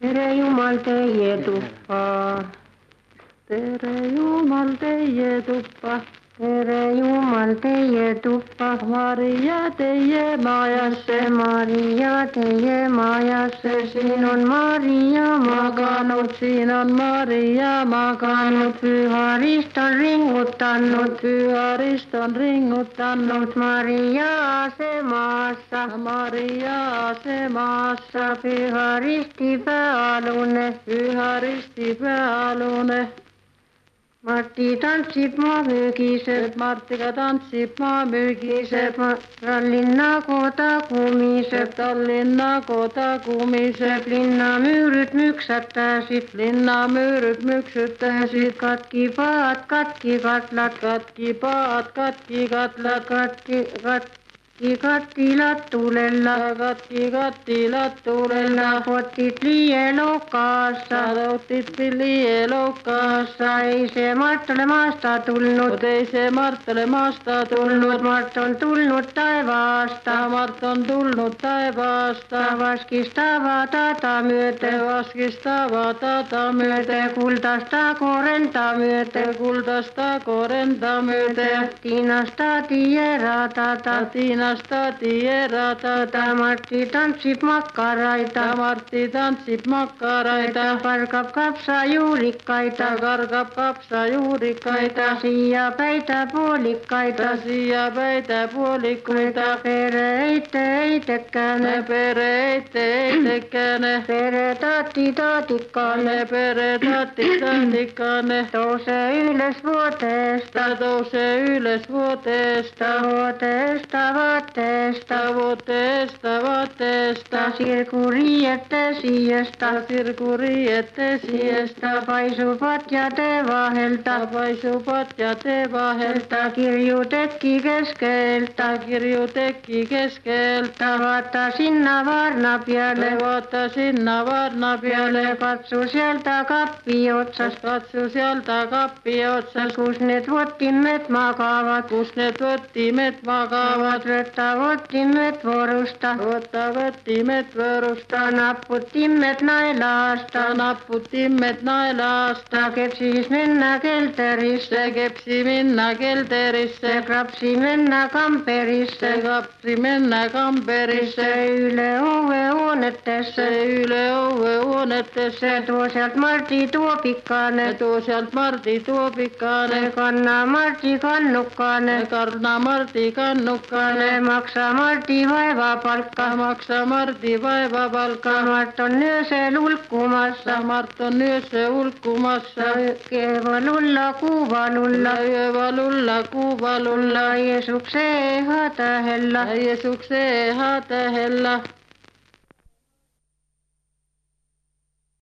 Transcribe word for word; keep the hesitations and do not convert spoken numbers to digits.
Tere Jumal teie tuppa. Tere Jumal teie tuppa. Tere Jumal teie tuppa. Maria teie majasse. Maria teie majasse. Siin on Maria maganud. Siin on Maria maganud. Püha Rist on ringutanud. Püha Rist on ringutanud. Maria asemaassa. Maria asemaassa. Püha Risti pealune. Püha Risti pealune. Martti tantsib maamüügiseb. Martiga tantsib maamüügiseb. Tallinna koda kumiseb. Tallinna koda kumiseb. Linnamüürid müksatasid. Linnamüürid müksutasid. Katki paad, katki katlad. Katki paad, katki katlad. Katki, katki kattilat tulella. Katki kattilat tulella. Kotit liielokaassa. Kotit liielokaassa. Ei se Mart ole maasta tulnud. Ei se Mart ole maasta tulnud. Mart on tulnud taivaasta. Mart on tulnud taivaasta. Vaskistava tata myöte. Vaskistava tata myöte. Kuldasta korenta myöte. Kuldasta korenta myöte. Tiinasta tiera tata. Tiinasta tiera tata. Martti tantsib makkaraita. Martti tantsib makkaraita. Kargab kapsajuurikaita. Kargab kapsajuurikaita. Siia päitä puolikaita. Siia päitä puolikaita. Pere eite eitekkäne. Pere eite eitekkäne. Pere taatti taatikkane. Pere taatti taatikkane. Touse ylös vuoteesta. Touse ylös vuoteesta. Vuoteesta vaatteesta. Vuoteesta vaatteesta. Sirkuriette siestä. Sirkuriette siestä. Paisuvat ja te vahelta. Paisuvat ja te vahelta. Kirjutekki keskeltä. Kirjutekki keskeltä. Vaata sinna varna pialle. Vaata sinna varna pialle. Katso sieltä kappi otsas. Katso sieltä kappi otsas. Kus need vottimet makaavat. Kus need vottimet makaavat. Võtta vottimet vorusta. Võtta vottimet vorusta. Napputimet naelaasta. Napputimet naelaasta. Kepsis mennä kelterisse. Kepsi minna kelterisse. Krapsi mennä kamperisse. Krapsi mennä kamperisse. Yle ove huonettessa. Yle ove huonettessa. Tuo sielt Martti tuopikkaane. Tuo sielt Martti tuopikkaane. Kanna Martti kannukkaane. Kanna Martti kannukkaane. Maksa Martti vaivapalkka. Maksa Martti vaivapalkka. Mart on yösel ulkkumassa. Mart on yössä ulkkumassa. Kevalulla kuvalulla. Kevalulla kuvalulla. Jeesukseen hätähellä. Jeesukseen hätähellä.